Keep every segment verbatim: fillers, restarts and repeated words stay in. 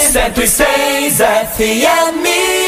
cento e seis F M.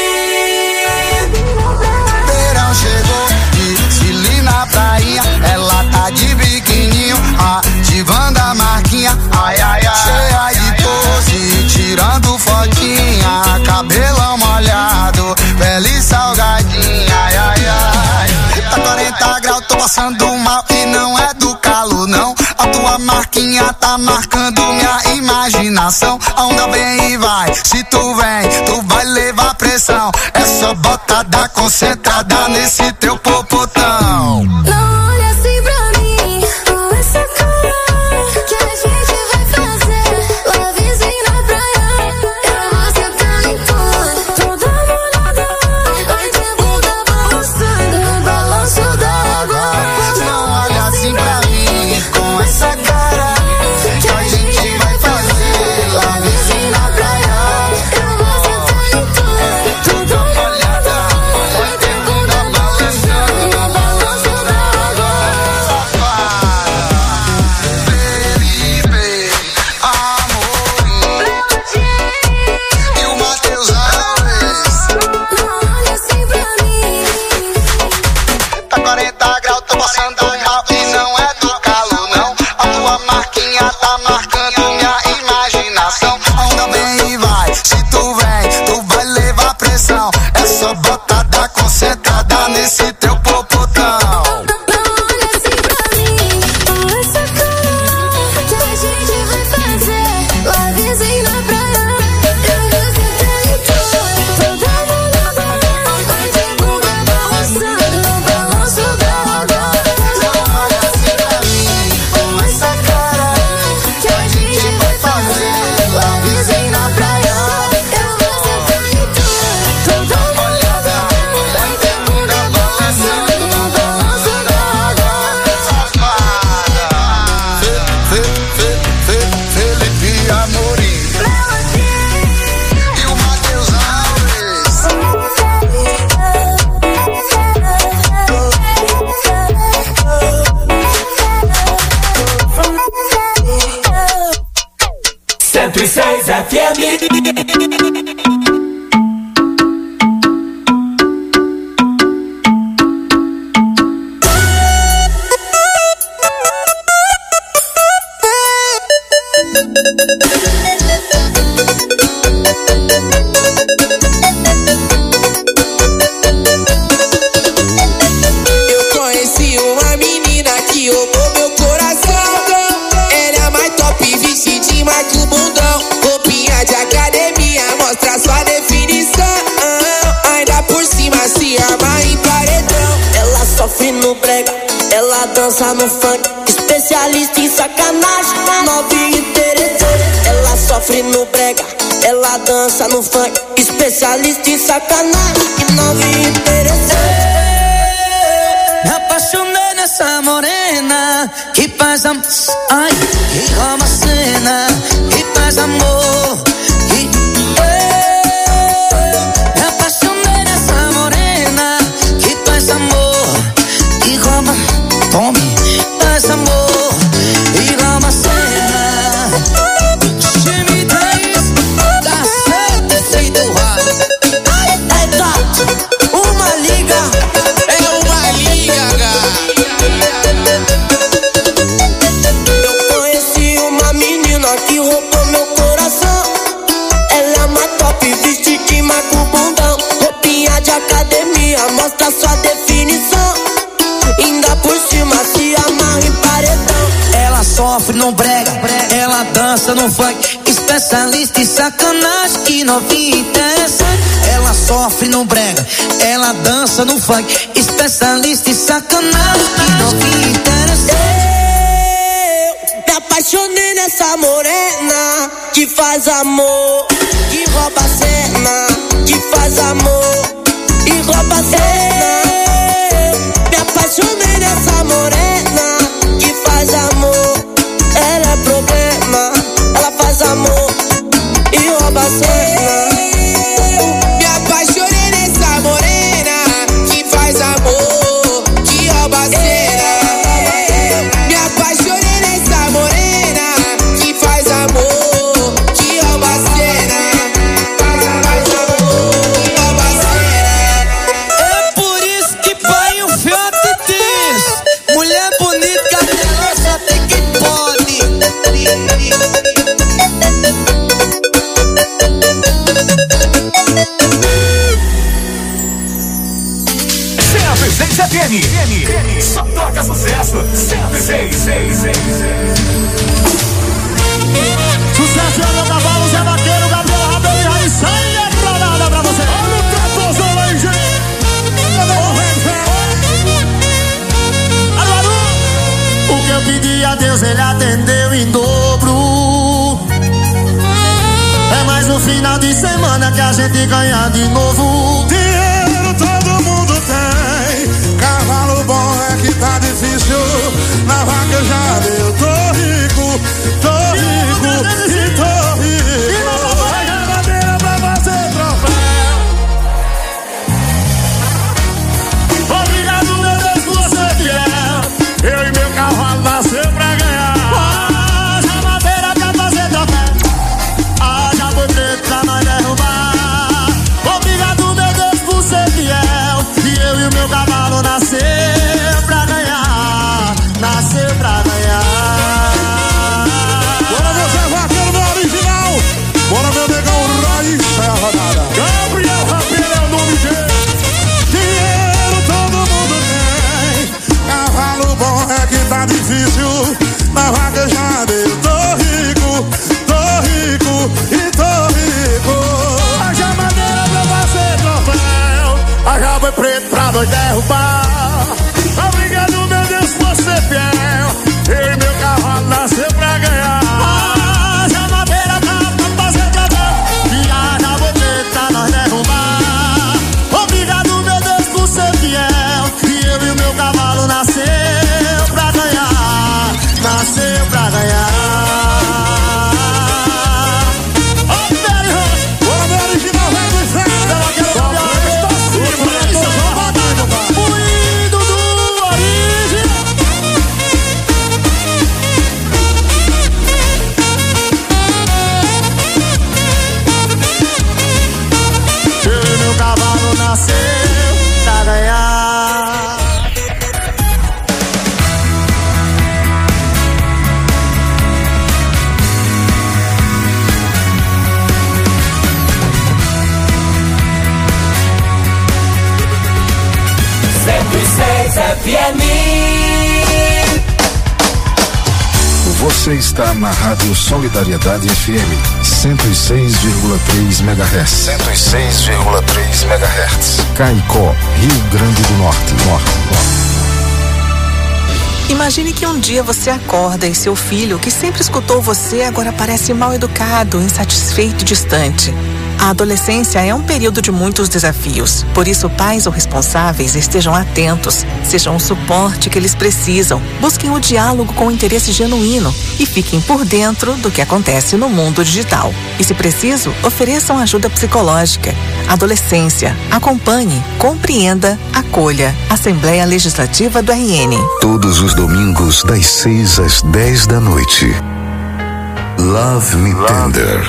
Verão chegou, desfile na prainha, ela tá de biquininho, ativando a marquinha, ai ai ai, cheia de pose, tirando fotinha, cabelão molhado, pele salgadinha, ai ai ai. Tá quarenta graus, tô passando mal e não é do calo não, a tua marquinha tá marcando minha imaginação. A onda vem e vai, se tu vem, tu vai levar pressão. É só botada concentrada nesse teu popotão. Não olha assim pra mim, com essa cara, que a gente vai fazer lá vizinho na praia. Eu vou sentar em tudo, toda molhada, vai ter bunda balançando no balanço da água. Não olha assim pra mim, com essa cara, que a gente vai fazer lá vizinho na praia. Eu vou sentar em tudo, toda molhada, vai ter bunda balançando no balanço da água. Felipe, Amorim e o Matheus Alves. Não olha assim pra mim. Tá quarenta graus, tô passando mal e não é do calo não. A tua marquinha tá marcando minha imaginação. A onda vem e vai, se tu vem, tu vai levar pressão. É só botada concentrada nesse teu popotão. Não olha assim pra mim, com essa cara, que a gente vai fazer lá vizinho na praia. Eu vou sentar em tudo, toda molhada, vai ter bunda balançando no balanço da água. Não olha assim pra mim, com essa cara, Que a gente vai fazer lá vizinho na praia. Eu vou sentar em tudo, toda molhada, vai ter bunda balançando no balanço da água. Fe- fe- fe- Felipe Amorim e o Matheus Alves. cento e seis F M. Eu conheci uma menina que roubou meu coração. Ela é mais top, vestidinha, marca o bundão. Roupinha de academia, mostra sua definição. Ainda por cima se arma em paredão. Ela sofre no brega, ela dança no funk, especialista em sacanagem, novinha interessante. Ela sofre no brega, ela dança no funk, especialista em sacanagem, novinha interessante. Me apaixonei nessa morena que faz amor, ai, que rouba a cena, que faz amor. Que eu me apaixonei nessa morena que faz amor, que rouba, tome, faz amor e rouba a cena. Time dez, dá certo sem doar. É gato, uma liga. É uma liga. Eu conheci uma menina que roubou meu coração. Ela é uma top, vestidinha, marca o bundão. Roupinha de academia, mostra sua definição. Ainda por cima se amarra em paredão. Ela sofre no brega, ela dança no funk, especialista em sacanagem, que novinha interessante. Ela sofre no brega, ela dança no funk, especialista em sacanagem, que novinha interessante. Eu me apaixonei nessa morena que faz amor, que rouba a cena, que faz amor e rouba a cena. Me apaixonei nessa morena que faz amor. Ela é problema, ela faz amor e rouba a cena. Me apaixonei nessa morena que faz amor, que rouba a cena. Me apaixonei nessa morena que faz amor, que rouba a cena. quando é que a gente ganha de novo? Dinheiro todo mundo tem, cavalo bom é que tá difícil. Na vaquejada eu tô rico, tô rico e tô rico. E não vai a bandeira pra fazer troféu. Obrigado, meu Deus, por ser fiel. Eu e meu cavalo nasceu pra ganhar. Haja madeira pra fazer troféu. Haja boi preto pra nós derrubar. Obrigado, meu Deus, por ser fiel. E eu e o meu cavalo nasceu pra ganhar. Nasceu pra ganhar. Bora ver Zé Vaqueiro no original. Bora ver o negão Raiz, é a rodada. Gabriel Rapira é o nome dele. Dinheiro todo mundo tem, cavalo bom é que tá difícil. Na vaquejada eu tô rico, tô rico e tô rico. Haja madeira pra fazer troféu. Haja boi preto pra nós derrubar. Obrigado, meu Deus, por ser fiel. Eu e meu cavalo nasceu pra ganhar. Haja madeira pra fazer troféu. E haja boi preto pra nós derrubar. Obrigado, meu Deus, por ser fiel. E eu e o meu cavalo nasceu pra ganhar. Nasceu pra ganhar. Ó, Mary Rocha. Bora, meu original, vai do inferno. O lindo do original. Eu e meu cavalo nasceu pra ganhar. cento e seis F M. Você está na Rádio Solidariedade F M, cento e seis vírgula três megahertz. cento e seis vírgula três megahertz. Caicó, Rio Grande do Norte. Norte. Imagine que um dia você acorda e seu filho, que sempre escutou você, agora parece mal educado, insatisfeito e distante. A adolescência é um período de muitos desafios. Por isso, pais ou responsáveis estejam atentos, sejam o suporte que eles precisam, busquem o diálogo com interesse genuíno e fiquem por dentro do que acontece no mundo digital. E, se preciso, ofereçam ajuda psicológica. Adolescência. Acompanhe, compreenda, acolha. Assembleia Legislativa do R N. Todos os domingos, das seis às dez da noite. Love Me Tender.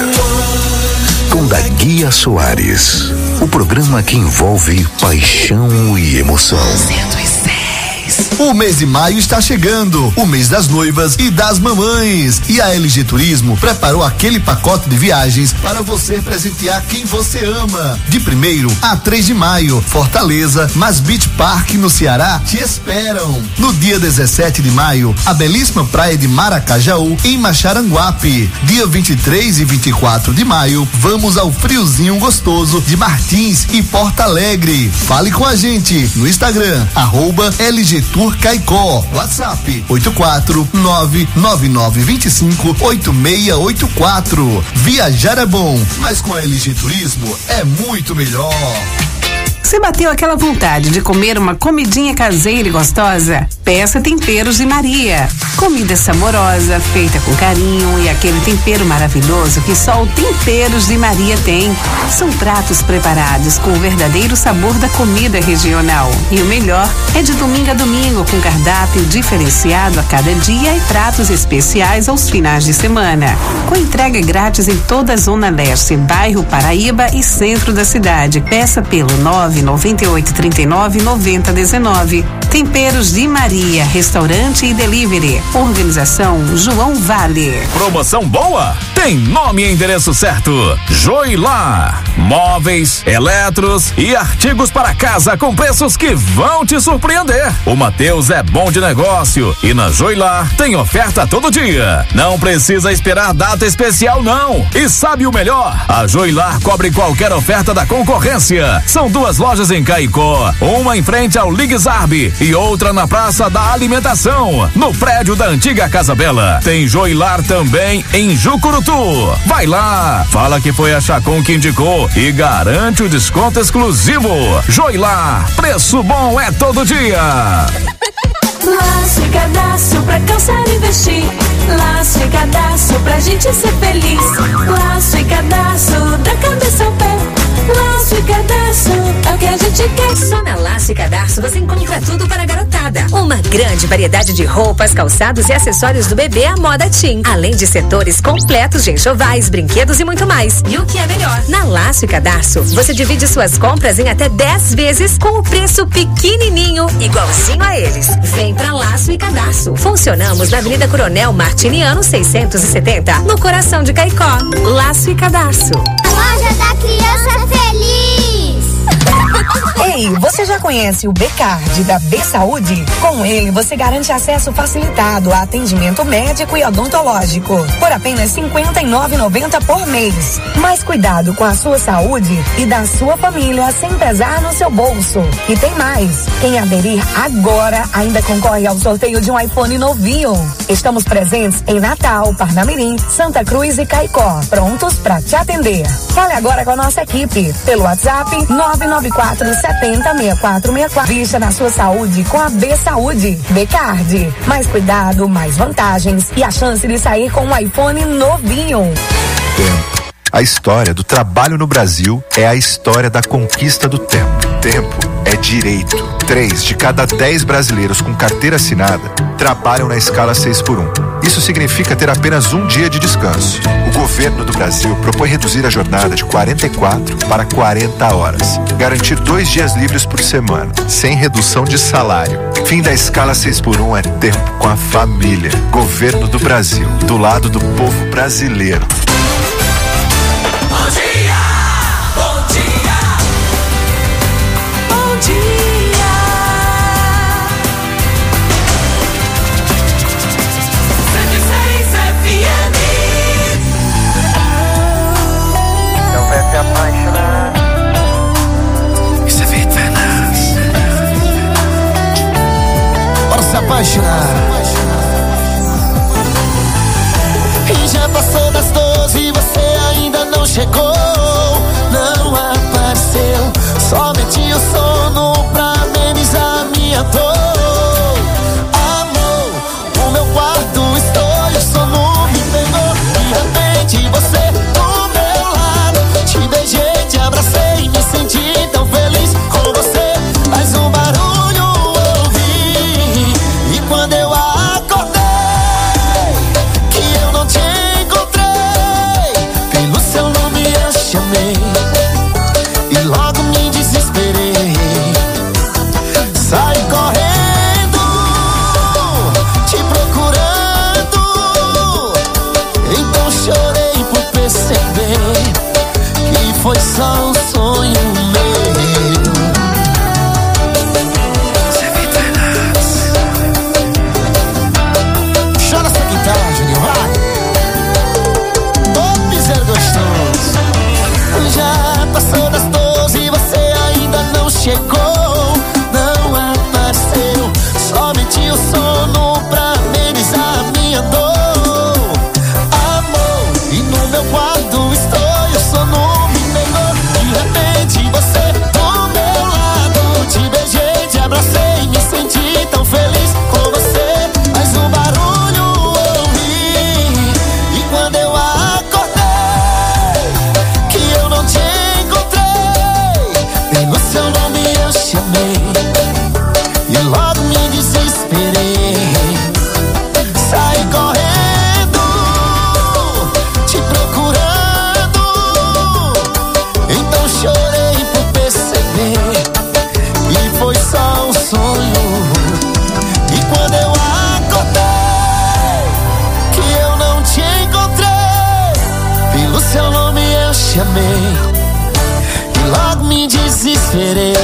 Com da Guia Soares. O programa que envolve paixão e emoção. cento e seis. O mês de maio está chegando, o mês das noivas e das mamães. E a L G Turismo preparou aquele pacote de viagens para você presentear quem você ama. De primeiro a três de maio, Fortaleza, mas Beach Park no Ceará te esperam. No dia dezessete de maio, a belíssima praia de Maracajaú, em Macharanguape. Dia vinte e três e vinte e quatro de maio, vamos ao friozinho gostoso de Martins e Porto Alegre. Fale com a gente no Instagram, arroba L G Tour Caicó. WhatsApp oito quatro nove nove nove dois cinco oito seis oito quatro. Viajar é bom, mas com a L G Turismo é muito melhor. Você bateu aquela vontade de comer uma comidinha caseira e gostosa? Peça Temperos de Maria. Comida saborosa, feita com carinho e aquele tempero maravilhoso que só o Temperos de Maria tem. São pratos preparados com o verdadeiro sabor da comida regional. E o melhor é de domingo a domingo, com cardápio diferenciado a cada dia e pratos especiais aos finais de semana. Com entrega grátis em toda a Zona Leste, bairro Paraíba e centro da cidade. Peça pelo nove nove oito três nove nove zero um nove. Temperos de Maria, restaurante e delivery. Organização João Vale. Promoção boa? Tem nome e endereço certo. Joilar. Móveis, eletros e artigos para casa com preços que vão te surpreender. O Mateus é bom de negócio e na Joilar tem oferta todo dia. Não precisa esperar data especial não. E sabe o melhor? A Joilar cobre qualquer oferta da concorrência. São duas lojas lojas em Caicó, uma em frente ao Ligue Zarb e outra na Praça da Alimentação, no prédio da antiga Casa Bela. Tem Joilar também em Jucurutu. Vai lá, fala que foi a Chacon que indicou e garante o desconto exclusivo. Joilar, preço bom é todo dia. Laço e cadastro pra calçar e vestir. Laço e cadastro pra gente ser feliz. Laço e cadastro da cabeça ao pé. Laço e cadastro é o que a gente quer. Só na Laço e Cadastro você encontra tudo para a garotada. Uma grande variedade de roupas, calçados e acessórios do bebê à moda teen. Além de setores completos de enxovais, brinquedos e muito mais. E o que é melhor? Na Laço e Cadastro você divide suas compras em até dez vezes com o preço pequenininho, igualzinho a eles. Vem pra Laço e Cadastro. Funcionamos na Avenida Coronel Martiniano seiscentos e setenta, no coração de Caicó. Laço e Cadastro. Loja da Criança Feliz. Ei, você já conhece o B-Card da B-Saúde? Com ele, você garante acesso facilitado a atendimento médico e odontológico por apenas cinquenta e nove reais e noventa centavos por mês. Mais cuidado com a sua saúde e da sua família sem pesar no seu bolso. E tem mais, quem aderir agora ainda concorre ao sorteio de um iPhone novinho. Estamos presentes em Natal, Parnamirim, Santa Cruz e Caicó, prontos para te atender. Fale agora com a nossa equipe pelo WhatsApp nove nove quatro sete zero seis quatro seis quatro. Vista na sua saúde com a B-Saúde. B-Card. Mais cuidado, mais vantagens e a chance de sair com um iPhone novinho. Tempo. A história do trabalho no Brasil é a história da conquista do tempo. Tempo é direito. Três de cada dez brasileiros com carteira assinada trabalham na escala seis por um. Isso significa ter apenas um dia de descanso. O governo do Brasil propõe reduzir a jornada de quarenta e quatro para quarenta horas. Garantir dois dias livres por semana, sem redução de salário. Fim da escala seis por um é tempo com a família. Governo do Brasil, do lado do povo brasileiro. Bom dia, bom dia, bom dia. cento e seis F M. Não vai se apaixonar. Isso é Vitor Fernandes. Bora se apaixonar. E já passou das doze e você ainda não chegou, não apareceu. Só meti o sono pra amenizar minha dor. Amor, o meu quarto estou e o sono me pegou. De repente você do meu lado, te beijei, te abracei, me senti tão feliz com você. Mas um barulho ouvi e quando eu acordei que eu não te encontrei, pelo seu nome eu chamei e logo me desesperei. Saí correndo, te procurando, então chorei por perceber que foi só um sonho meu. Chora essa guitarra, Juninho, vai! Ô, piseiro gostoso. Já passou das doze e você ainda não chegou, não apareceu. Só meti o sono pra amenizar minha dor. Amor, e no meu quarto estou e o sono me pegou. De repente você do meu lado, te beijei, te abracei, me senti tão feliz com você. Mas um barulho ouvi e quando eu acordei que eu não te encontrei, pelo seu nome eu chamei e logo me desesperei. Saí correndo, te procurando, então chorei por perceber que foi só um sonho. E quando eu acordei que eu não te encontrei, pelo seu nome eu chamei e logo me desesperei.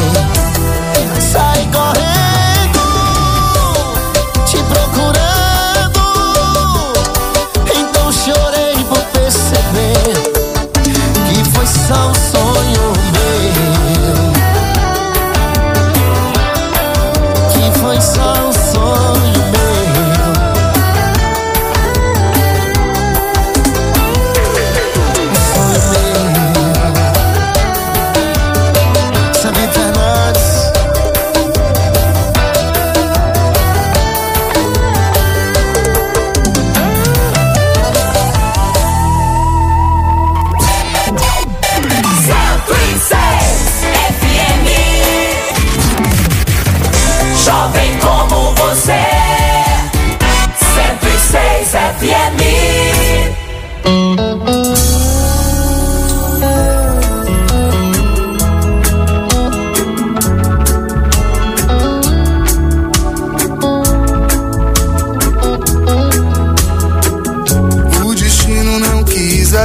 Saí correndo, te procurando, então chorei por perceber que foi só um sonho meu.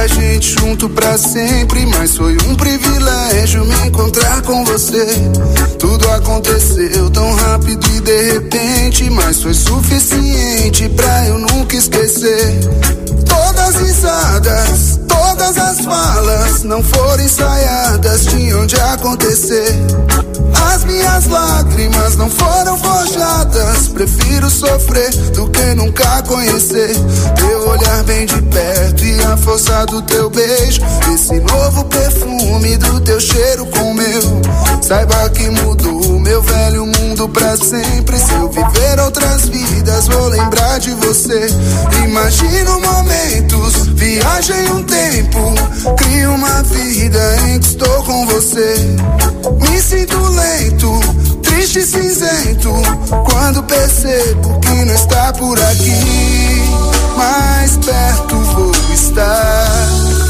gente junto pra sempre, mas foi um privilégio me encontrar com você. Tudo aconteceu tão rápido e de repente, mas foi suficiente pra eu nunca esquecer. Todas as risadas, todas as falas não foram ensaiadas, tinham de acontecer. As minhas lágrimas não foram forjadas, prefiro sofrer do que nunca conhecer. Teu olhar bem de perto e a força do teu beijo, esse novo perfume do teu cheiro com o meu. Saiba que mudou o meu velho mundo pra sempre. Se eu viver outras vidas vou lembrar de você. Imagino momentos, viagem um tempo, crio uma vida em que estou com você. Me sinto lento, triste e cinzento, quando percebo que não está por aqui. Mais perto vou estar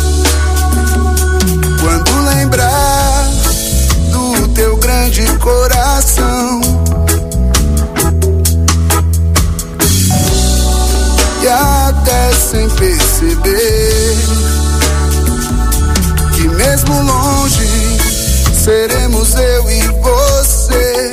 quando lembrar do teu grande coração. E até sem perceber que mesmo longe seremos eu e você.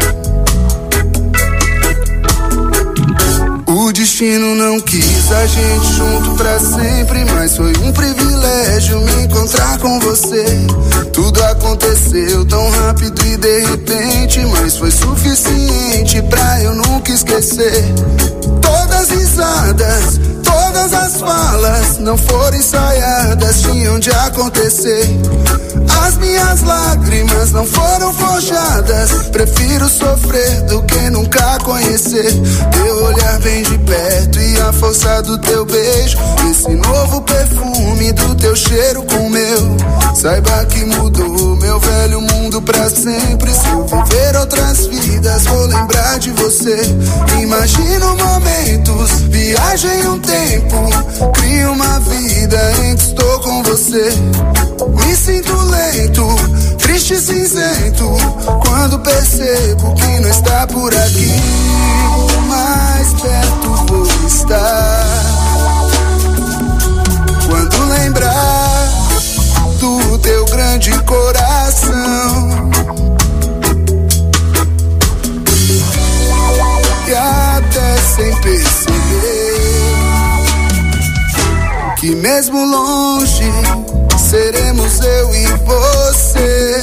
O destino não quis a gente junto pra sempre, mas foi um privilégio me encontrar com você. Tudo aconteceu tão rápido e de repente, mas foi suficiente pra eu nunca esquecer. Todas as risadas, todas as falas não foram ensaiadas, tinham de acontecer. As minhas lágrimas não foram forjadas, prefiro sofrer do que nunca conhecer. Teu olhar bem de perto e a força do teu beijo, esse novo perfume do teu cheiro com o meu. Saiba que mudou meu velho mundo pra sempre. Se eu viver outras vidas vou lembrar de você. Imagino momentos, viagem um tempo, crio uma vida em que estou com você. Me sinto lento, triste e cinzento, quando percebo que não está por aqui. Mais perto vou estar quando lembrar do teu grande coração. E até sem perceber que mesmo longe seremos eu e você.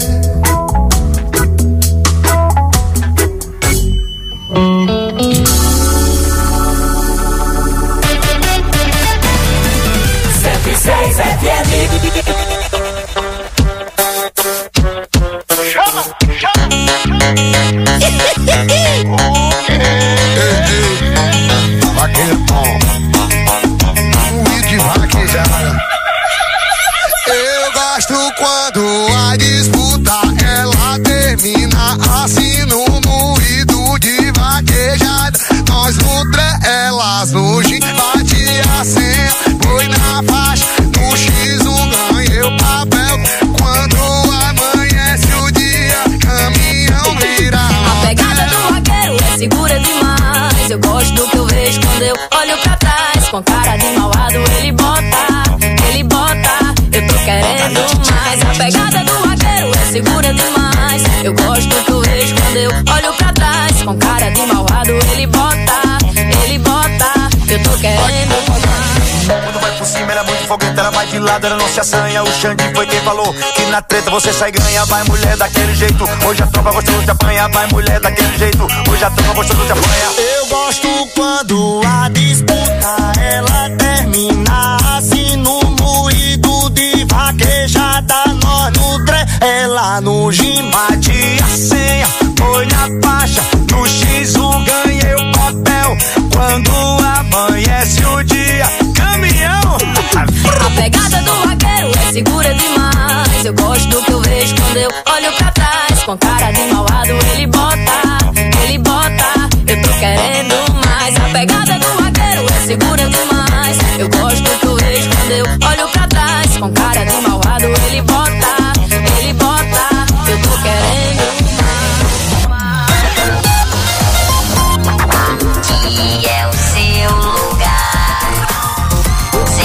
cento e seis F M. Chama, chama. Vaqueiro bom, um hit de vaquejada. Eu gosto quando a disputa ela termina assim no moído de vaquejada. Nós no tre, elas no gin, bate a senha, foi na faixa, no X um ganhei o papel. Quando amanhece o dia, caminhão vira. A pegada do vaqueiro é segura demais. Eu gosto do que eu vejo quando eu olho pra trás. Com cara de malvado ele bota, ele bota. Eu tô querendo mais. A pegada do vaqueiro é segura demais. Eu gosto do que eu vejo quando eu olho pra trás. Com cara de malvado ele bota, ele bota. Eu tô querendo mais. Quando vai por cima ela é muito fogueta, ela vai de lado, ela não se assanha. O Xande foi quem falou que na treta você sai e ganha. Vai mulher daquele jeito, hoje a tropa gostou de apanhar. Vai mulher daquele jeito, hoje a tropa gostou de apanhar. Eu gosto quando a disputa ela termina assim no moído de vaquejada. Nós no tre, ela no gin, bate a senha, foi na faixa, no X um ganhei o papel. Quando amanhece o dia, caminhão. A pegada do vaqueiro é segura demais. Eu gosto do que eu vejo quando eu olho pra trás. Com cara de malvado ele bota, ele bota. Eu tô querendo mais. A pegada do vaqueiro é segura demais. Eu gosto do que eu vejo quando eu olho pra trás. Com cara de malvado ele bota, ele bota. Eu tô querendo que é o seu lugar.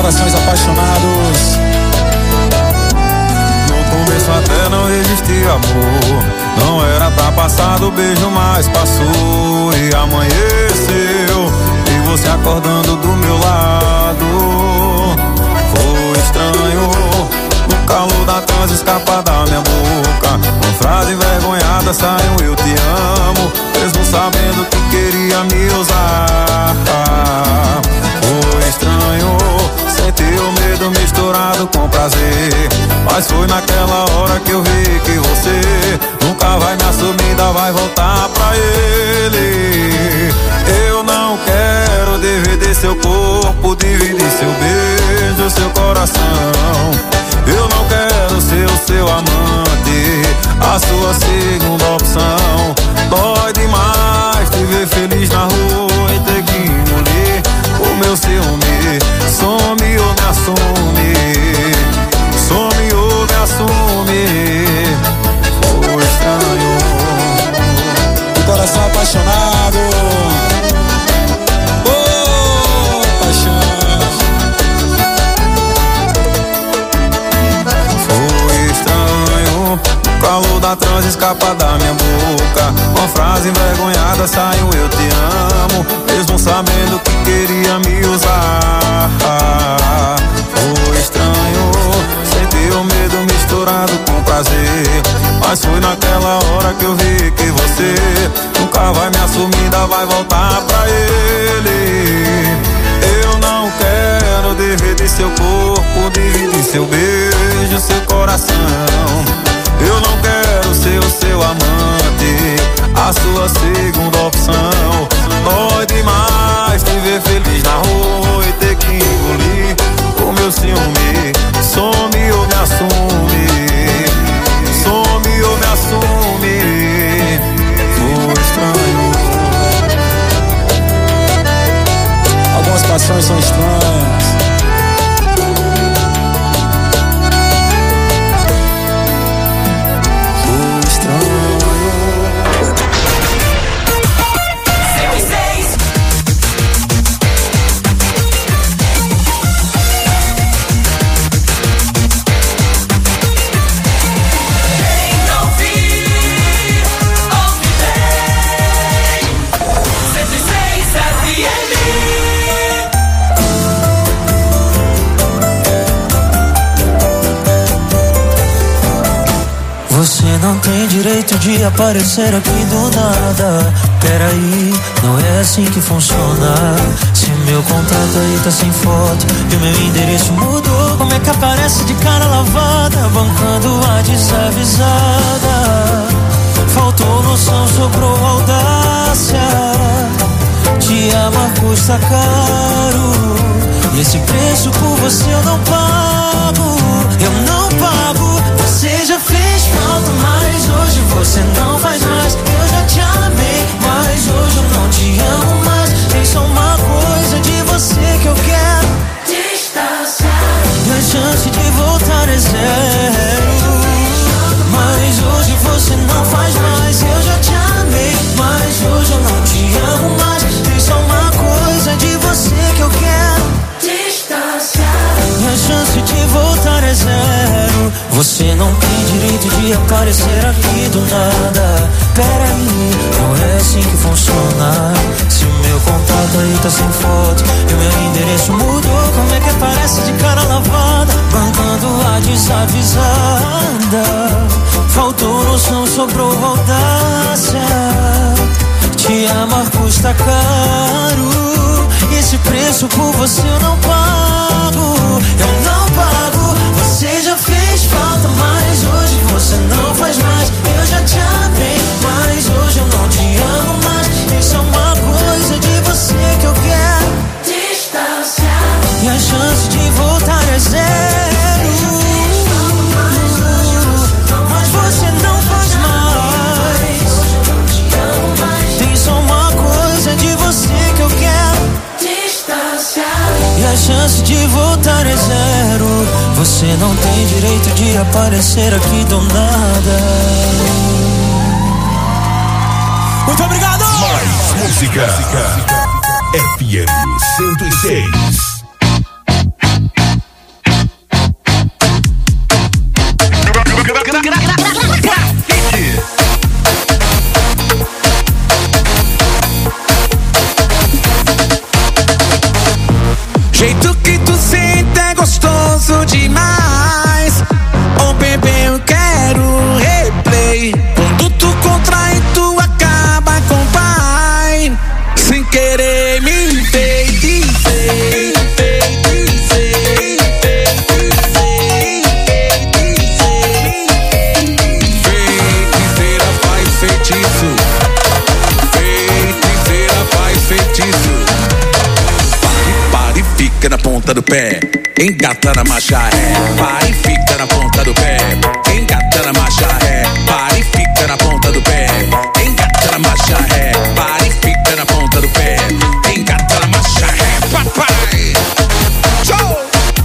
corações apaixonados. No começo até não resisti, amor. Não era pra passar do beijo, mas passou e amanheceu. E você acordando do meu lado. Foi estranho. No calor da trans escapa da minha boca. Uma frase envergonhada saiu, eu te amo. Mesmo sabendo que queria me usar. Foi estranho. Senti o medo misturado com prazer. Mas foi naquela hora que eu vi que você nunca vai me assumir, ainda vai voltar pra ele. Eu não quero dividir seu corpo, dividir seu beijo, seu coração. Eu não quero ser o seu amante, a sua segunda opção. Dói demais te ver feliz na rua e ter que engolir o meu ciúme. Some ou me assume, some ou me assume. Foi estranho. O coração apaixonado. Oh, paixão. Foi estranho. O calor da trans escapa da minha boca. Uma frase envergonhada saiu, eu te amo. Mesmo sabendo que queria me usar. Foi estranho. Senti o medo misturado com prazer. Mas foi naquela hora que eu vi que você nunca vai me assumir, ainda vai voltar pra ele. Eu não quero dividir seu corpo, dividir seu beijo, seu coração. Eu não quero ser o seu amante, a sua segunda opção. Dói demais te ver feliz na rua e ter que engolir o meu ciúme. Some ou me assume, some ou me assume. Foi estranho. Algumas paixões são estranhas. Foi estranho. Você não tem direito de aparecer aqui do nada. Peraí, não é assim que funciona. Se meu contato aí tá sem foto e o meu endereço mudou, como é que aparece de cara lavada, bancando a desavisada? Faltou noção, sobrou audácia. Te amar custa caro, e esse preço por você eu não pago. Eu não pago. Você já fez falta, mas hoje você não faz mais. Eu já te amei, mas hoje eu não te amo mais. Tem só uma coisa de você que eu quero: distanciar. E a chance de voltar é zero. Mas hoje você não faz mais. Eu já te amei, mas hoje eu não te amo mais. Tem só uma coisa de você que eu quero: distanciar. E a chance de voltar é zero. Você não tem direito de aparecer aqui do nada. Peraí, não é assim que funciona. Se o meu contato aí tá sem foto e o meu endereço mudou, como é que aparece de cara lavada, bancando a desavisada? Faltou noção, sobrou audácia. Te amar custa caro, esse preço por você eu não pago. Eu não pago. Você já fez falta, mas hoje você não faz mais. Eu já te amei, mas hoje eu não te amo mais. Tem só uma coisa de você que eu quero: distanciar. E a chance de voltar é zero. Mas você não faz mais. Tem só uma coisa de você que eu quero: distanciar. E a chance de voltar é zero. Você não tem direito de aparecer aqui do nada. Muito obrigado! Mais música. F M cento e seis. jeito que tu sente é gostoso demais. Oh bebê, eu quero replay. Quando tu contrai, tu acaba com o pai. Sem querer me enfeitiçei. Feiticeira faz feitiço. Feiticeira faz feitiço. Para e fica na ponta do pé, engata na marcha ré. Para e fica na ponta do pé, engata na marcha ré. Para e fica na ponta do pé, engata na marcha ré. Para e fica na ponta do pé, engata na marcha ré. Papai, show!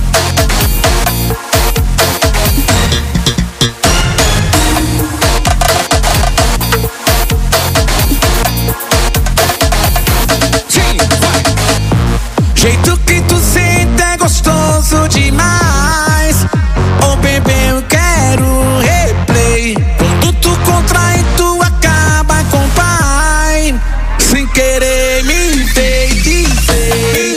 Sim, vai! Jeito que tu sente é gostoso demais. Oh bebê, eu quero replay. Quando tu contrai, tu acaba com o pai. Sem querer me enfeitiçei.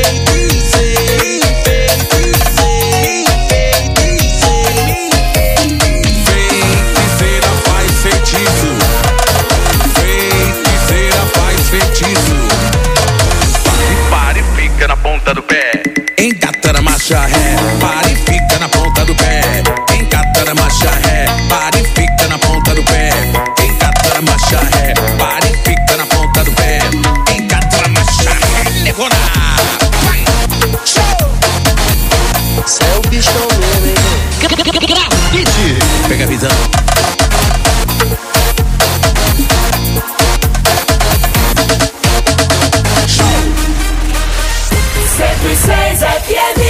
Feiticeira faz feitiço. Feiticeira faz feitiço. Para e fica na ponta do pé, engata na marcha ré. Para e fica na ponta do pé, engata na marcha ré. Para e fica na ponta do pé, engata na marcha ré. Para e fica na ponta do pé, engata na marcha ré. Levou na, vai, show! Cê é o bichão mesmo, hein? Grafite! Pega a visão. cento e seis F M.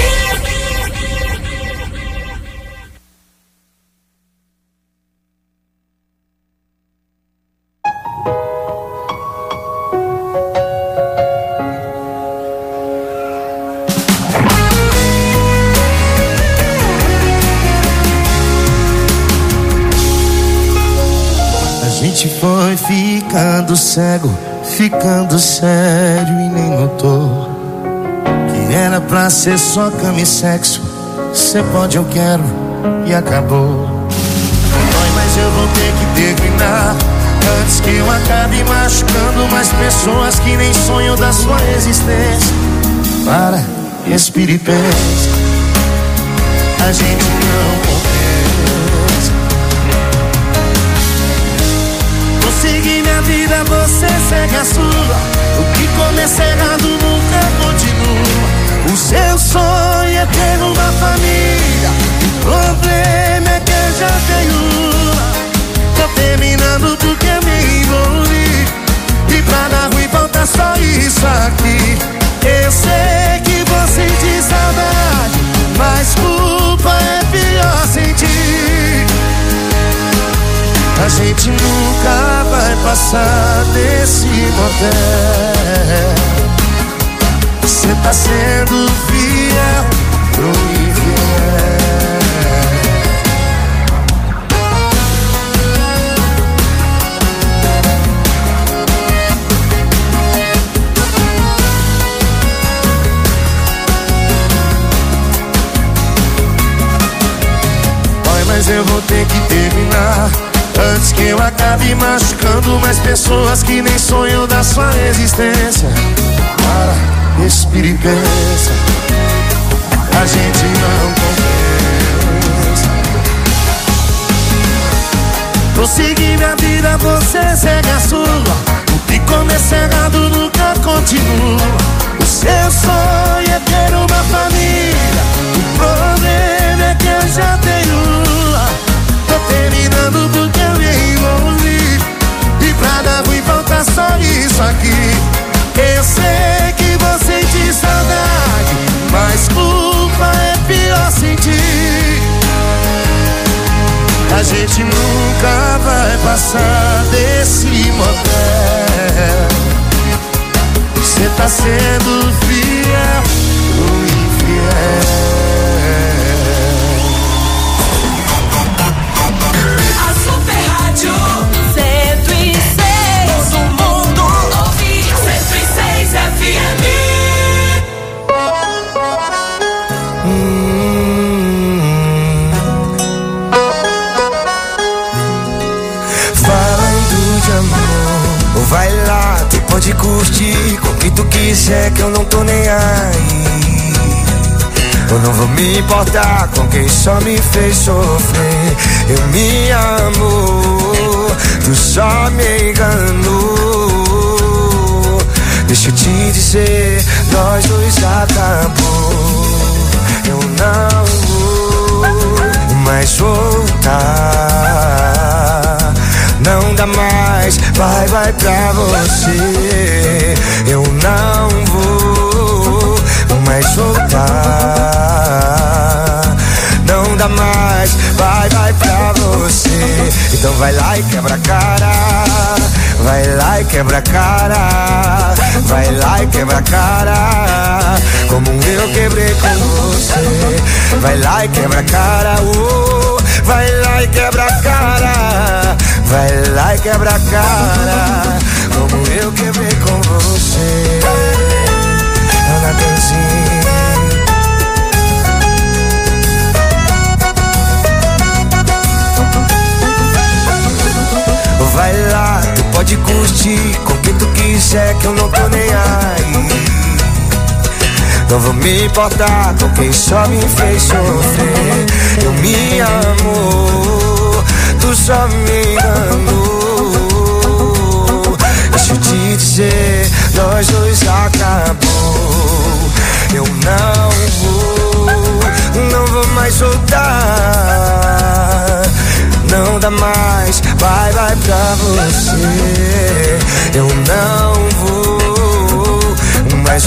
A gente foi ficando cego, ficando sério e nem notou que era pra ser só cama e sexo. Cê pode, eu quero e acabou. Dói, mas eu vou ter que terminar antes que eu acabe machucando mais pessoas que nem sonham da sua existência. Para, respire e pense. A gente não compensa. Vou seguir minha vida, você segue a sua. O que começa errado nunca continua. O seu sonho é ter uma família. O problema é que eu já tenho uma. Tô terminando porque eu me envolvi. E pra dar ruim falta só isso aqui. Eu sei que vou sentir saudade, mas culpa é pior sentir. A gente nunca vai passar desse motel. Você tá sendo fiel pro infiel. Olha, mas eu vou ter que terminar antes que eu acabe machucando mais pessoas que nem sonham da sua existência. Para, respire e pensa. A gente não compensa. Vou seguir minha vida, você segue a sua. O que começa errado nunca continua. O seu sonho é ter uma família. O problema é que eu já tenho uma. Tô terminando porque eu me envolvi. E pra dar ruim falta só isso aqui. Eu sei que vou sentir saudade, mas culpa é pior sentir. A gente nunca vai passar desse motel. Você tá sendo fiel ou infiel. A Super Rádio cento e seis. Todo mundo ouve cento e seis F M. curtir com quem tu quiser, que eu não tô nem aí. Eu não vou me importar com quem só me fez sofrer. Eu me amo, tu só me enganou. Deixa eu te dizer, nós dois acabou. Eu não vou mais voltar. Não dá mais, vai, vai pra você. Eu não vou mais voltar. Não dá mais, vai, vai pra você. Então vai lá e quebra a cara. Vai lá e quebra a cara. Vai lá e quebra a cara. Como eu quebrei com você. Vai lá e quebra a cara. Oh, vai lá e quebra a cara. Vai lá e quebra a cara. Como eu quebrei com você. Ana Benzinho. Vai lá, tu pode curtir com quem tu quiser, que eu não tô nem aí. Não vou me importar com quem só me fez sofrer. Eu me amo, tu só me enganou. Deixa eu te dizer, nós dois acabou. Eu não vou, não vou mais voltar. Não dá mais, vai, vai pra você. Eu não vou mais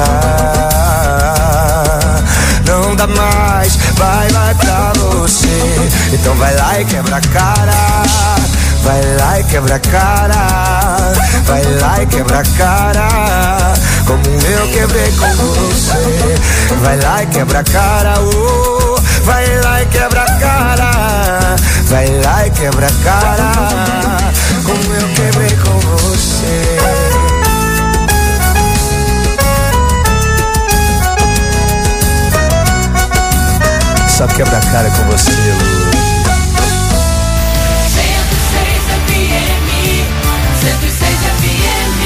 voltar. Não dá mais, vai, vai pra você. Então vai lá e quebra a cara. Vai lá e quebra a cara. Vai lá e quebra a cara. Como eu quebrei com você. Vai lá e quebra a cara. Oh, vai lá e quebra a cara. Vai lá e quebra a cara. Como eu quebrei com você. Só quebra a cara com você, Lu. cento e seis F M, cento e seis F M.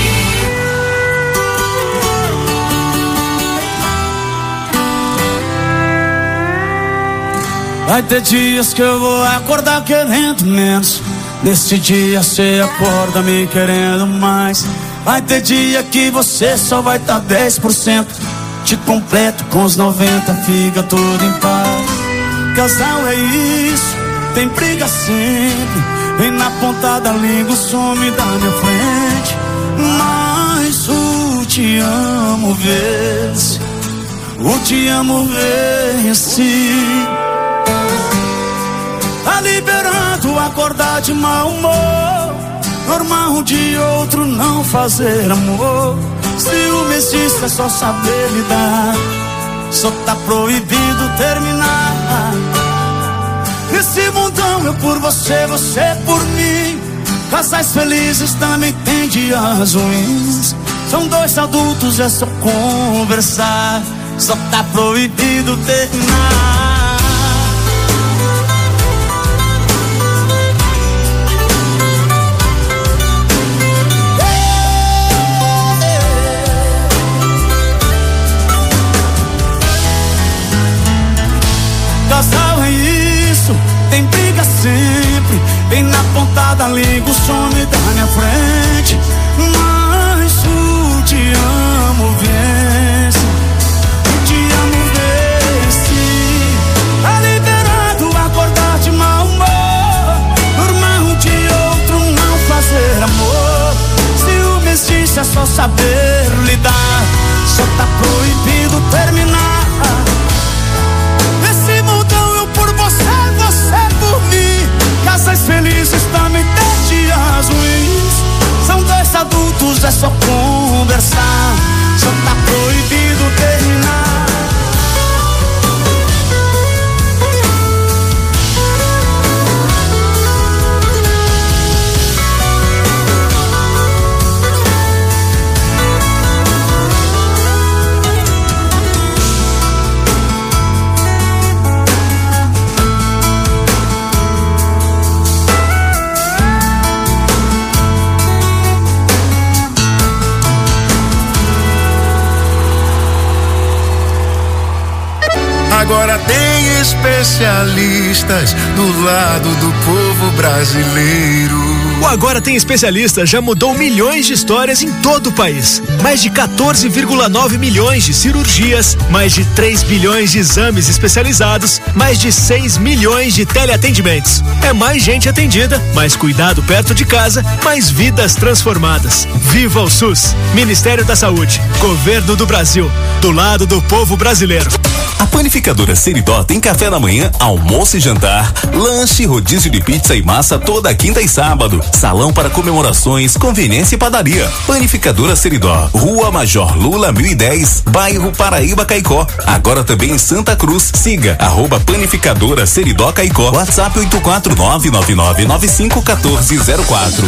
Vai ter dias que eu vou acordar querendo menos. Nesse dia cê acorda me querendo mais. Vai ter dia que você só vai tá dez por cento. Te completo com os noventa, fica tudo em paz. Casal é isso, tem briga sempre. Vem na ponta da língua, some da minha frente. Mas o te amo vence. O te amo vence. Tá liberando acordar de mau humor. Normal um de outro não fazer amor. Ciúme existe, é só saber lidar. Só tá proibido terminar. Nesse mundão eu por você, você por mim. Casais felizes também tem dias ruins. São dois adultos, é só conversar. Só tá proibido terminar. Casal é isso, tem briga sempre. Vem na ponta da língua, some da minha frente. Mas o te amo vence. O te amo vence. Tá liberado acordar de mau humor. Normal um de outro não fazer amor. Ciúme existe, é só saber lidar. Só tá proibido terminar. Casais felizes também tem dias ruins. agora tem especialistas do lado do povo brasileiro. O Agora Tem Especialistas já mudou milhões de histórias em todo o país. Mais de quatorze vírgula nove milhões de cirurgias, mais de três bilhões de exames especializados, mais de seis milhões de teleatendimentos. É mais gente atendida, mais cuidado perto de casa, mais vidas transformadas. Viva o SUS! Ministério da Saúde, Governo do Brasil, do lado do povo brasileiro. A Panificadora Seridó tem café da manhã, almoço e jantar, lanche, rodízio de pizza e massa toda quinta e sábado, salão para comemorações, conveniência e padaria. Panificadora Seridó, Rua Major Lula mil e dez, bairro Paraíba Caicó. Agora também em Santa Cruz. Siga arroba Panificadora Seridó Caicó. WhatsApp oito quatro nove nove nove nove cinco um quatro zero quatro.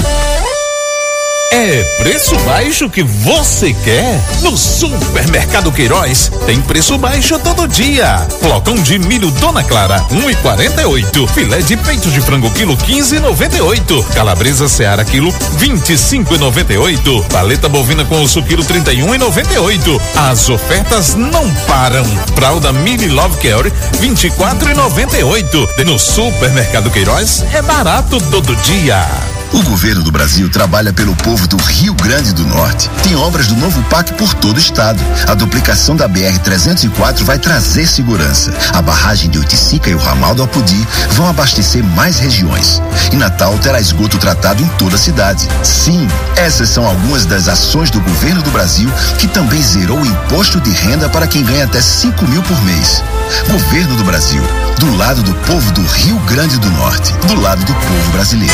É preço baixo que você quer? No Supermercado Queiroz tem preço baixo todo dia. Flocão de milho Dona Clara um e quarenta e oito. Filé de peito de frango quilo quinze e noventa e oito. Calabresa Seara quilo vinte e cinco e noventa e oito. Paleta bovina com osso quilo trinta e um e noventa e oito. As ofertas não param. Fralda Mili Love Care vinte e quatro e noventa e oito. No Supermercado Queiroz é barato todo dia. O governo do Brasil trabalha pelo povo do Rio Grande do Norte. Tem obras do novo P A C por todo o estado. A duplicação da B R trezentos e quatro vai trazer segurança. A barragem de Oiticica e o ramal do Apodi vão abastecer mais regiões. E Natal terá esgoto tratado em toda a cidade. Sim, essas são algumas das ações do governo do Brasil, que também zerou o imposto de renda para quem ganha até cinco mil por mês. Governo do Brasil, do lado do povo do Rio Grande do Norte, do lado do povo brasileiro.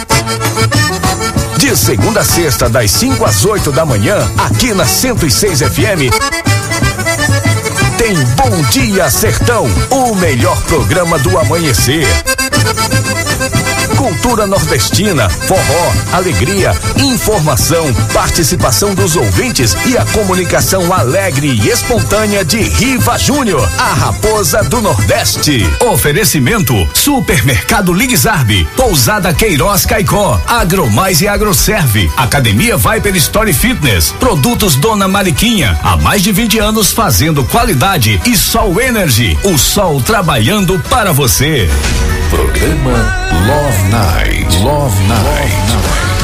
De segunda a sexta, das cinco às oito da manhã, aqui na cento e seis F M, tem Bom Dia Sertão, o melhor programa do amanhecer. Cultura nordestina, forró, alegria, informação, participação dos ouvintes e a comunicação alegre e espontânea de Riva Júnior, a raposa do Nordeste. Oferecimento: Supermercado Ligzarbe, Pousada Queiroz Caicó, Agromais e Agroserve, Academia Viper Story Fitness, Produtos Dona Mariquinha, há mais de vinte anos fazendo qualidade, e Sol Energy, o sol trabalhando para você. Programa Love Night. Love Night.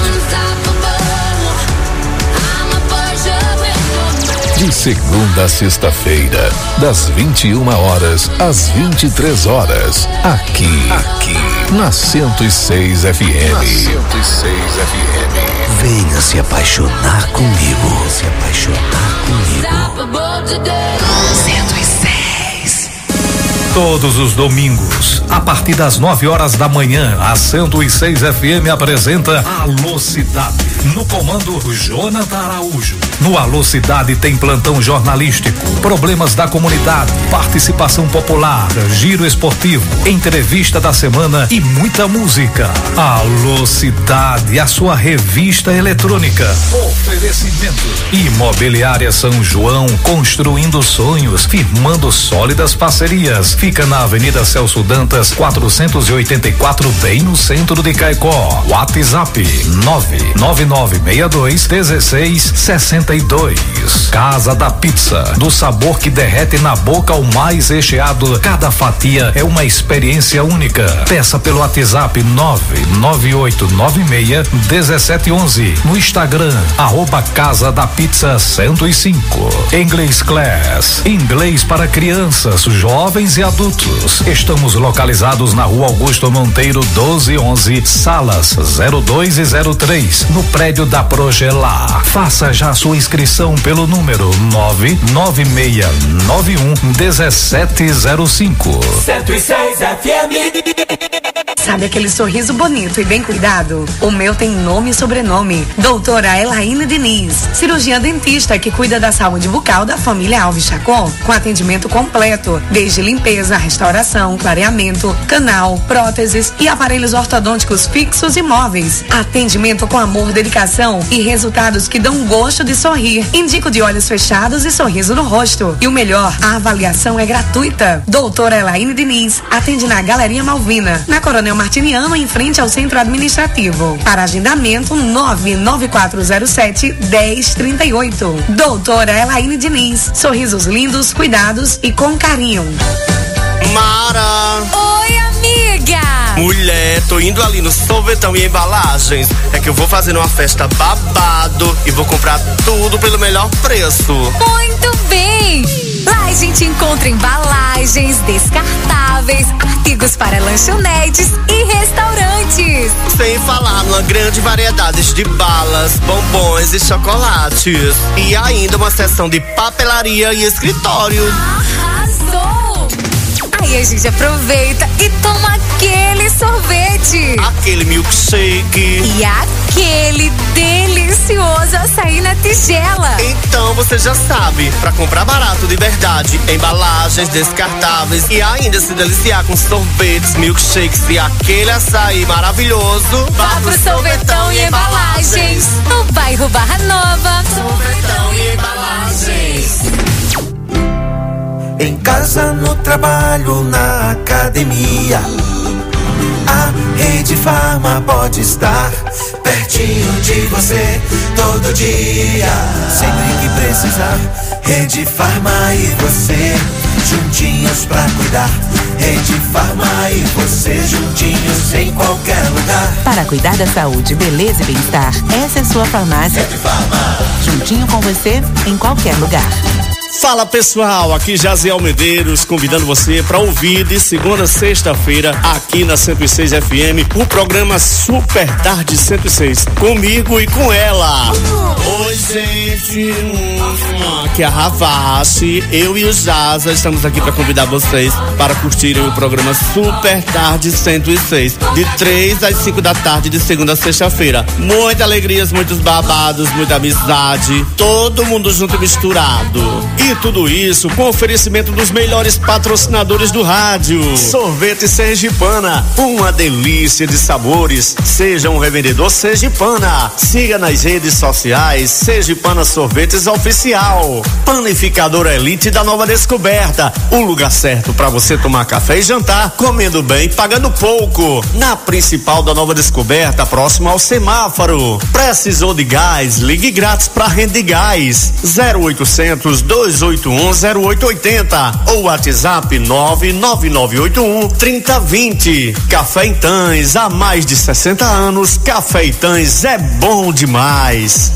De segunda a sexta-feira, das vinte e uma horas às vinte e três horas, aqui, aqui na cento e seis F M. Na cento e seis F M. Venha se apaixonar comigo. Se apaixonar comigo. cento e seis. Todos os domingos, a partir das nove horas da manhã, a cento e seis F M apresenta Alô Cidade. No comando, Jonathan Araújo. No Alô Cidade tem plantão jornalístico, problemas da comunidade, participação popular, giro esportivo, entrevista da semana e muita música. Alô Cidade, a sua revista eletrônica. Oferecimento: Imobiliária São João, construindo sonhos, firmando sólidas parcerias. Fica na Avenida Celso Dantas, quatrocentos e oitenta e quatro, bem no centro de Caicó. WhatsApp nove nove nove seis dois um seis seis dois. Casa da Pizza, do sabor que derrete na boca ao mais recheado. Cada fatia é uma experiência única. Peça pelo WhatsApp nove nove oito nove seis um sete um um. No Instagram, arroba Casa da Pizza cento e cinco. English Class, inglês para crianças, jovens e adultos. Estamos localizados na Rua Augusto Monteiro doze onze, salas zero dois e zero três, no prédio da Progelar. Faça já sua inscrição pelo número nove nove seis nove um um sete zero cinco. cento e seis F M. Sabe aquele sorriso bonito e bem cuidado? O meu tem nome e sobrenome. Doutora Elaine Diniz, cirurgiã dentista que cuida da saúde bucal da família Alves Chacon, com atendimento completo, desde limpeza, restauração, clareamento, canal, próteses e aparelhos ortodônticos fixos e móveis. Atendimento com amor, dedicação e resultados que dão gosto de sorrir. Indico de olhos fechados e sorriso no rosto. E o melhor, a avaliação é gratuita. Doutora Elaine Diniz atende na Galeria Malvina, na Coronel Martiniano, em frente ao Centro Administrativo. Para agendamento, nove nove quatro zero sete um zero três oito. Doutora Elaine Diniz, sorrisos lindos, cuidados e com carinho. Nara. Oi, amiga. Mulher, tô indo ali no Sorvetão e Embalagens. É que eu vou fazer uma festa babado e vou comprar tudo pelo melhor preço. Muito bem. Lá a gente encontra embalagens, descartáveis, artigos para lanchonetes e restaurantes. Sem falar numa grande variedade de balas, bombons e chocolates. E ainda uma seção de papelaria e escritório. Arrasou! Aí a gente aproveita e toma aquele sorvete. Aquele milkshake. E aquele delicioso açaí na tigela. Então você já sabe, pra comprar barato de verdade, embalagens descartáveis e ainda se deliciar com sorvetes, milkshakes e aquele açaí maravilhoso, vá pro Sorvetão e Embalagens, no bairro Barra Nova. Sorvetão e Embalagens. Em casa, no trabalho, na academia, a Rede Farma pode estar pertinho de você todo dia. Sempre que precisar, Rede Farma e você juntinhos pra cuidar. Rede Farma e você juntinhos em qualquer lugar. Para cuidar da saúde, beleza e bem-estar, essa é sua farmácia. Rede Farma. Juntinho com você em qualquer lugar. Fala pessoal, aqui Jaziel Medeiros convidando você para ouvir de segunda a sexta-feira aqui na cento e seis F M o programa Super Tarde cento e seis, comigo e com ela. Oi gente, aqui é a Ravache, eu e o Jaza estamos aqui para convidar vocês para curtirem o programa Super Tarde cento e seis, de três às cinco da tarde de segunda a sexta-feira. Muita alegrias, muitos babados, muita amizade, todo mundo junto e misturado. E tudo isso com oferecimento dos melhores patrocinadores do rádio. Sorvete Sergipana, uma delícia de sabores. Seja um revendedor Sergipana. Siga nas redes sociais Sergipana Sorvetes Oficial. Panificadora Elite da Nova Descoberta, o lugar certo para você tomar café e jantar, comendo bem, pagando pouco. Na principal da Nova Descoberta, próximo ao semáforo. Precisou de gás? Ligue grátis para Rede de Gás. zero oitocentos, dois oito um, zero oito oito zero ou WhatsApp nove nove nove oito um, três zero dois zero. Café Itãs, há mais de sessenta anos, Café Itãs é bom demais.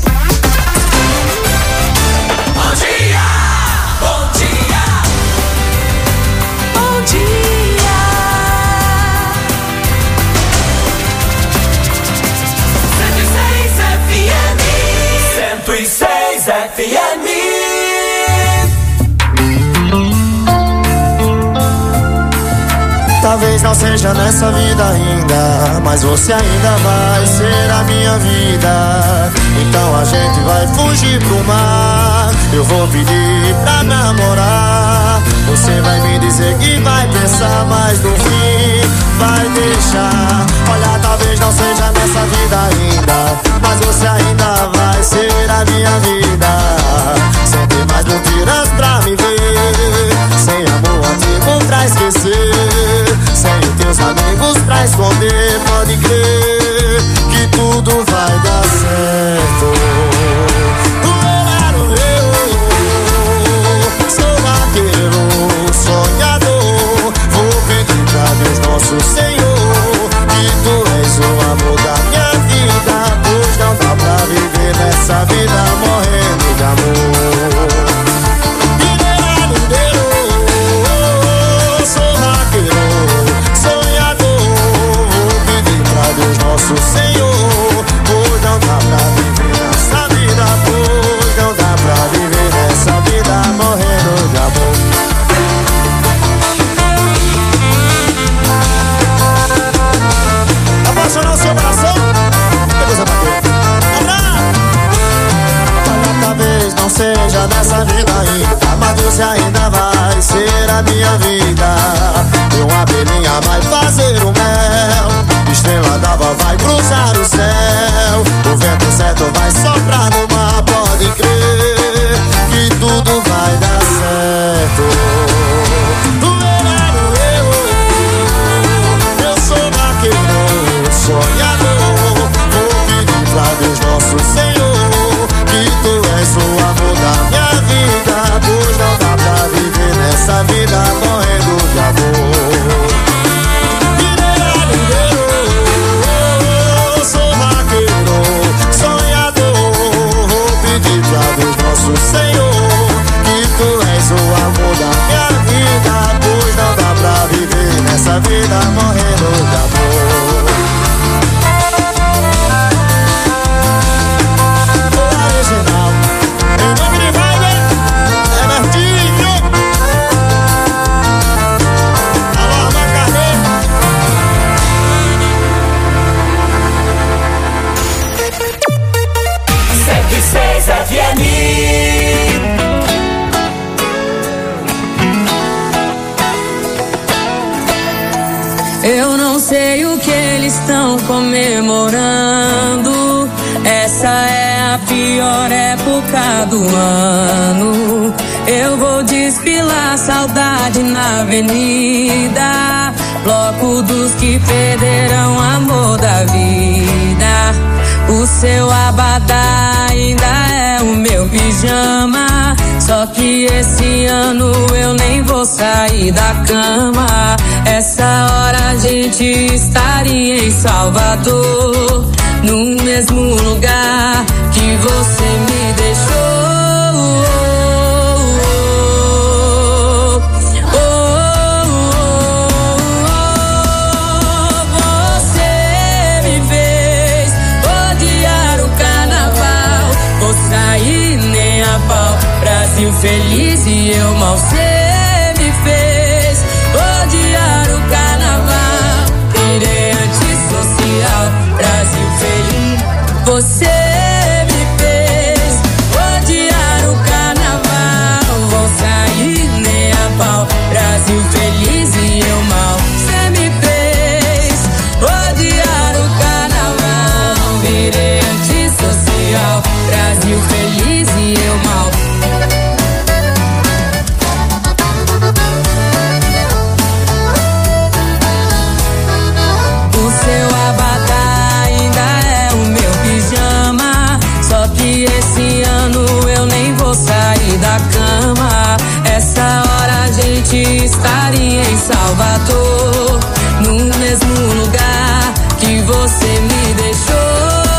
Bom dia, bom dia, bom dia. cento e seis F M, cento e seis F M. Talvez não seja nessa vida ainda, mas você ainda vai ser a minha vida. Então a gente vai fugir pro mar. Eu vou pedir pra namorar. Você vai me dizer que vai pensar, mas no fim vai deixar. Olha, talvez não seja nessa vida ainda, mas você ainda vai ser a minha vida. Sem ter mais mentiras pra me ver, sem amor antigo pra esquecer, sem os teus amigos pra esconder. Pode crer que tudo vai dar certo. Sou vaqueiro, sonhador. Vou pedir pra Deus nosso Senhor que tu és o amor da minha vida, pois não dá pra viver nessa vida morrendo de amor. Nosso Senhor, pois não dá pra viver nessa vida, pois não dá pra viver nessa vida morrendo de amor. Apaixonar o seu coração, que coisa bacana. Talvez não seja nessa vida ainda, mas você ainda vai ser a minha vida. E uma abelhinha vai fazer o mel, estrela d'alva vai cruzar o céu, o vento certo vai soprar no mar. Pode crer que tudo vai dar certo. Eu sou vaqueiro, sonhador. Vou pedir pra Deus nosso Senhor que tu és o amor da minha vida, pois não dá pra viver nessa vida morrendo de amor. vida morrendo de amor. Original, em nome de Wagner, é Martinho. Alô, Macarrão. cento e seis F M. Eu não sei o que eles estão comemorando. Essa é a pior época do ano. Eu vou desfilar saudade na avenida. Bloco dos que perderam o amor da vida. O seu abadá ainda é o meu pijama. Só que esse ano eu nem vou sair da cama. Essa hora a gente estaria em Salvador, no mesmo lugar que você me deixou. Você me fez odiar o carnaval. Vou sair nem a pau. Brasil feliz e eu mal. Você me fez odiar o carnaval. Virei antissocial. Brasil feliz. Você me fez odiar o carnaval. Vou sair nem a pau. Brasil feliz e eu mal. Você me fez odiar o carnaval. Virei antissocial. Brasil feliz e eu mal. Esse ano eu nem vou sair da cama. Essa hora a gente estaria em Salvador, no mesmo lugar que você me deixou.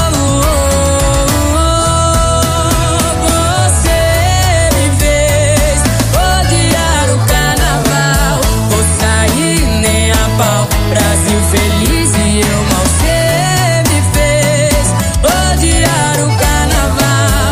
Você me fez odiar o carnaval. Vou sair nem a pau. Brasil feliz e eu mal. Você me fez odiar o carnaval.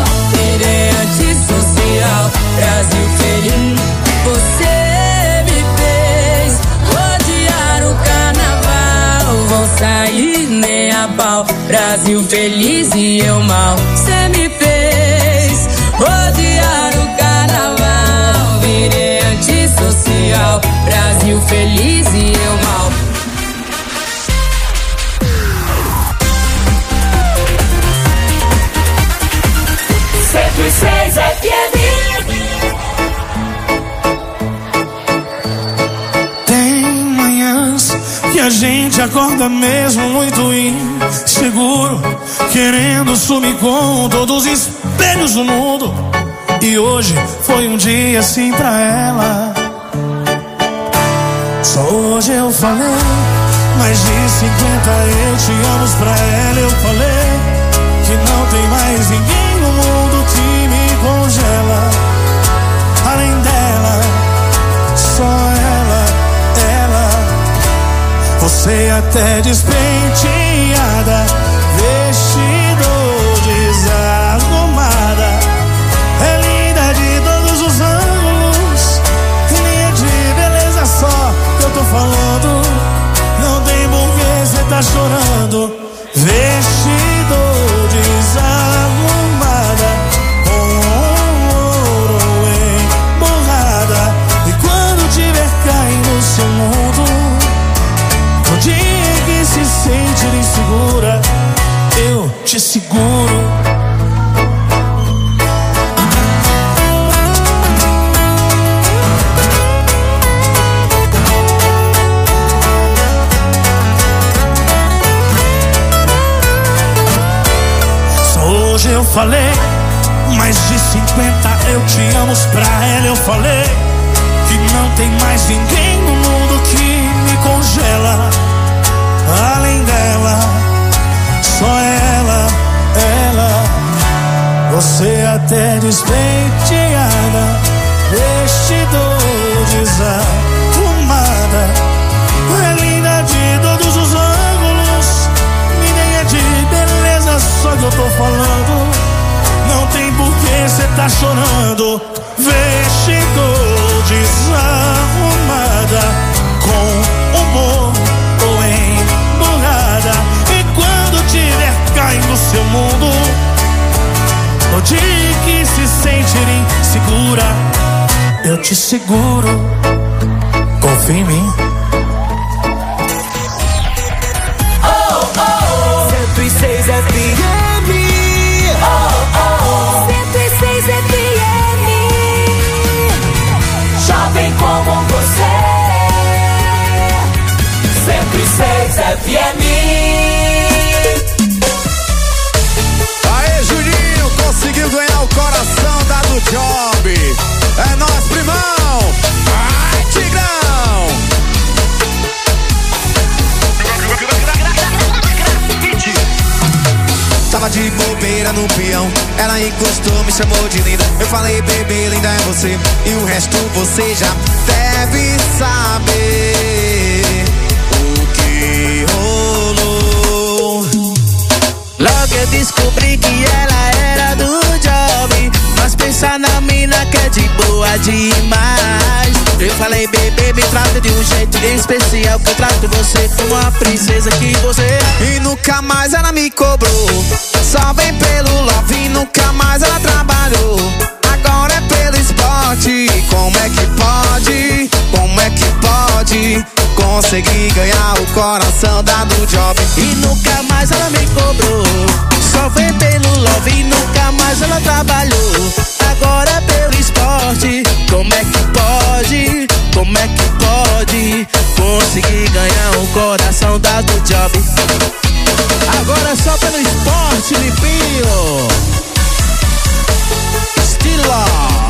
Brasil feliz. Você me fez odiar o carnaval. Vou sair nem a pau. Brasil feliz e eu mal. Você me fez odiar o carnaval. Virei antissocial. Brasil feliz e eu mal. cento e seis F M. Que a gente acorda mesmo muito inseguro, querendo sumir com todos os espelhos do mundo. E hoje foi um dia assim pra ela. Só hoje eu falei mais de cinquenta eu te amo pra ela. Eu falei que não tem mais ninguém no mundo que me congela. Além dela, só ela, ela. Você até despenteada, vestido desarrumada. É linda de todos os ângulos, linha de beleza só que eu tô falando. Não tem porquê cê tá chorando. Vestido desarrumada, com ouro emborrada. E quando tiver caindo no seu mundo, no dia que se sente insegura, eu te seguro. Só hoje eu falei mais de cinquenta eu te amo pra ela. Eu falei que não tem mais ninguém no mundo que me congela. Além dela, só ela, ela. Você até despenteada, vestido desarrumada. É linda tô falando. Não tem por que cê tá chorando. Vê, chegou desarrumada, com humor ou emburrada. E quando tiver caindo no seu mundo, o dia que se sentir insegura, eu te seguro. Confia em mim. Oh, oh, cento e seis F M. Oh, oh, cento e seis F M. Jovem como você. cento e seis F M. Aê, Juninho, conseguiu ganhar o coração da do Job. É nós, primão. Vai, Tigrão. Tava de bobeira no peão, ela encostou, me chamou de linda. Eu falei, bebê, linda é você. E o resto você já deve saber o que rolou. Logo eu descobri que ela era do Job, mas pensa na mina que é de boa demais. Eu falei, bebê, me trata de um jeito especial, que eu trato você como a princesa que você é. E nunca mais ela me cobrou, só vem pelo love e nunca mais ela trabalhou. Agora é pelo esporte, como é que pode, como é que pode conseguir ganhar o coração da do Job. E nunca mais ela me cobrou, só vem pelo love e nunca mais ela trabalhou. Agora é pelo esporte, como é que pode, como é que pode conseguir ganhar o coração da do Job. Agora é só pelo esporte, Lipinho. Estilo.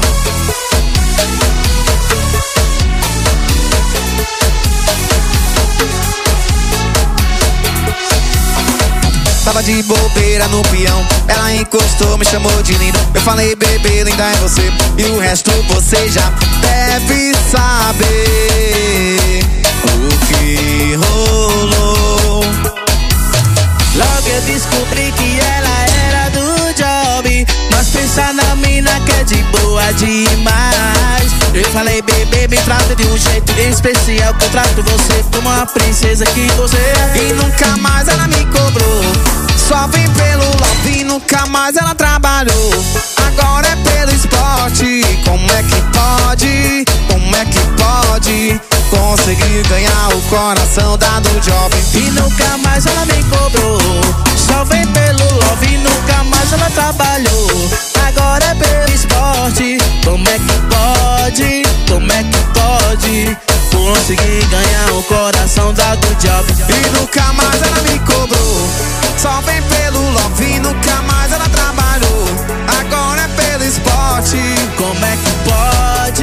Tava de bobeira no peão, ela encostou, me chamou de linda. Eu falei, bebê, linda é você. E o resto você já deve saber o que rolou. Logo eu descobri que ela era do Job, mas pensa na mina que é de boa demais. Eu falei, bebê, me trata de um jeito especial, que eu trato você como a princesa que você é. E nunca mais ela me cobrou, só vem pelo love e nunca mais ela trabalhou. Agora é pelo esporte, como é que pode, como é que pode conseguir ganhar o coração da do Job. E nunca mais ela me cobrou, só vem pelo love e nunca mais ela trabalhou. Agora é pelo esporte, como é que pode, como é que pode conseguir ganhar o coração da do Job. E nunca mais ela me cobrou, só vem pelo love e nunca mais ela trabalhou. Agora é pelo esporte, como é que